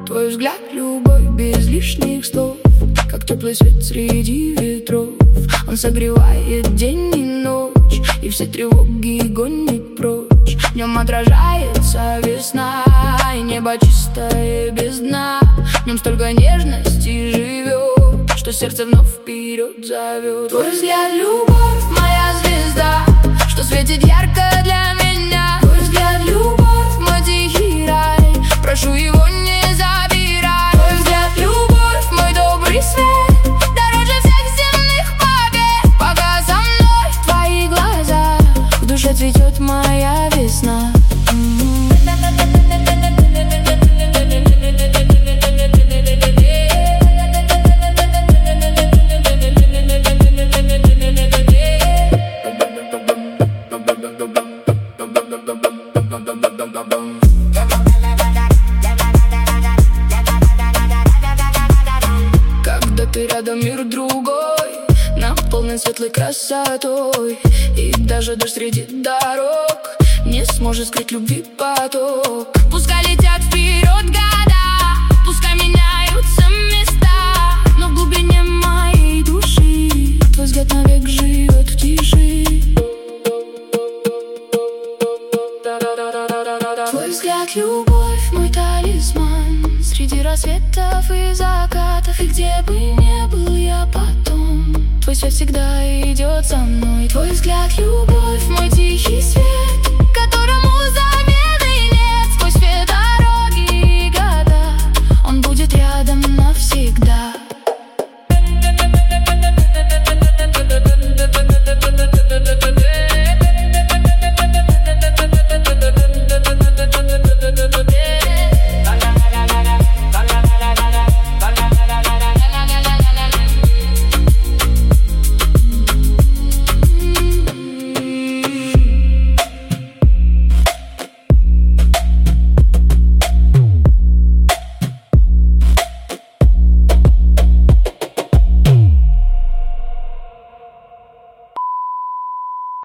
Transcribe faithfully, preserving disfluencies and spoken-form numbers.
Твой взгляд — любовь без лишних слов, как теплый свет среди ветров. Он согревает день и ночь, и все тревоги гонит прочь. В нем отражается весна, и небо чистое без дна. В нем столько нежности живет, что сердце вновь вперед зовет. Твой взгляд — любовь, моя звезда, что светит ярко для меня. Твой взгляд — любовь, мой тихий рай, прошу его не забирай. Твой взгляд — любовь, мой добрый свет, дороже всех земных побед. Пока со мной твои глаза, в душе цветет моя весна. Когда ты рядом, мир другой, наполнен светлой красотой. И даже дождь среди дорог не сможет скрыть любви поток. Пускай летят вперед года, пускай меняются места, но в глубине моей души твой взгляд навек живет в тиши. Твой взгляд — любовь, мой талисман, среди рассветов и закатов. И где бы ни был я потом, твой свет всегда идет со мной. Твой взгляд — любовь, мой тихий свет,